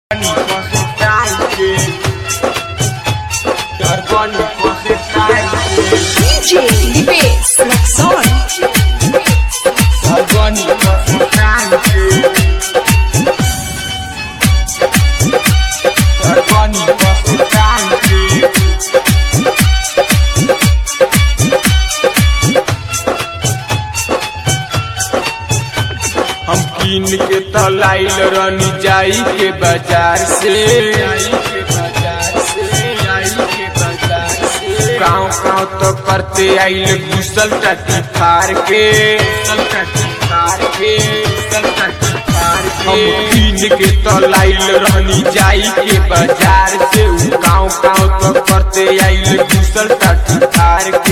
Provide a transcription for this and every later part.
DJ Libes Laxon. हम कीन के तलाइल रनी जाई के बाजार से गाँव तो करते आइल घुसल टटी फार के हम कीन के तलाइल रनी जाई के बाजार से गाँव तो करते आइल घुसल टटी फार के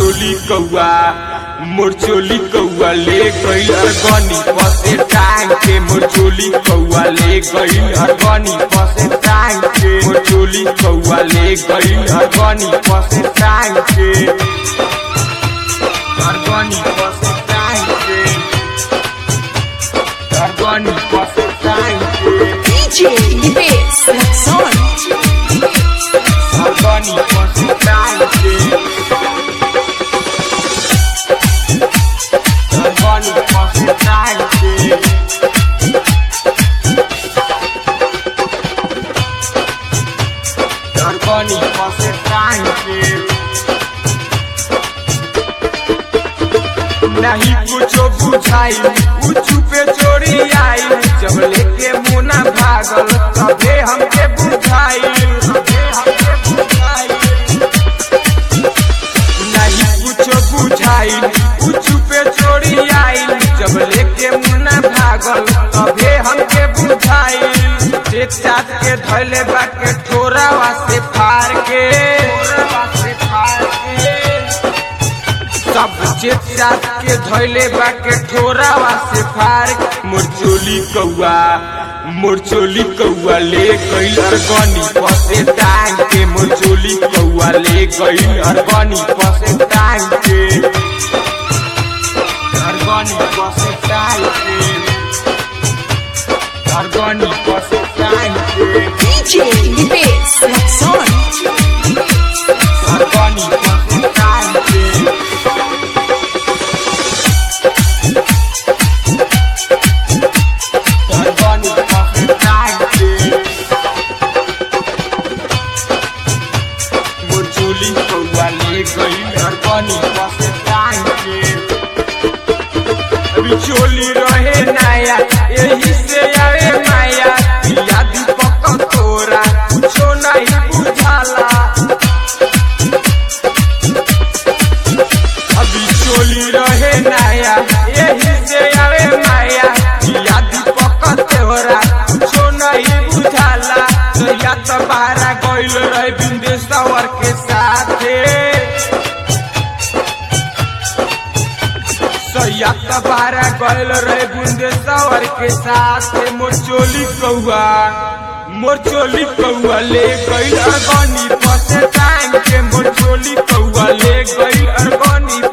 मुरचोली कौआ ले गई अरगनी पसे टांग के मुरचोली कौआ ले गई अरगनी पसे टांग के मुरचोली कौआ ले गई अरगनी पसे टांग के अरगनी पसे टांग के अरगनी पसे टांग के DJ Libes Laxon. अरगनी पसे टांग के नहीं कुछो बुझाई चुपे चोरी आई जब लेके मुना भागल तबे हमके बुझाई नहीं कुछो बुझाई चुपे चोरी आई जब लेके मुना भागल तबे हमके बुझाई चाट के धैले बाके ठोरावा से फार के सब चाट के धैले बाके ठोरावा से फार मुरचोली कौआ ले गई अरगनी पसे टांग के मुरचोली कौआ ले गई अरगनी पसे टांग के अरगनी पसे टांग के अरगनी पसे टांग के DJ Libes Laxon. अरगनी पसे टांग के चोली रहे नया यही से आवे माया या दीपक तोरा कुछो नहीं बुझाला अभी चोली रहे नया यही से आवे माया या दीपक तोरा कुछो नहीं बुझाला या तो बाहर गइल रहे बिंदेश्वर के साथे या तबारा गल रहे बुंदेश्वर के साथ मुरचोली कौआ ले गई अरगनी पसे टांग के मुरचोली कौआ ले गई अरगनी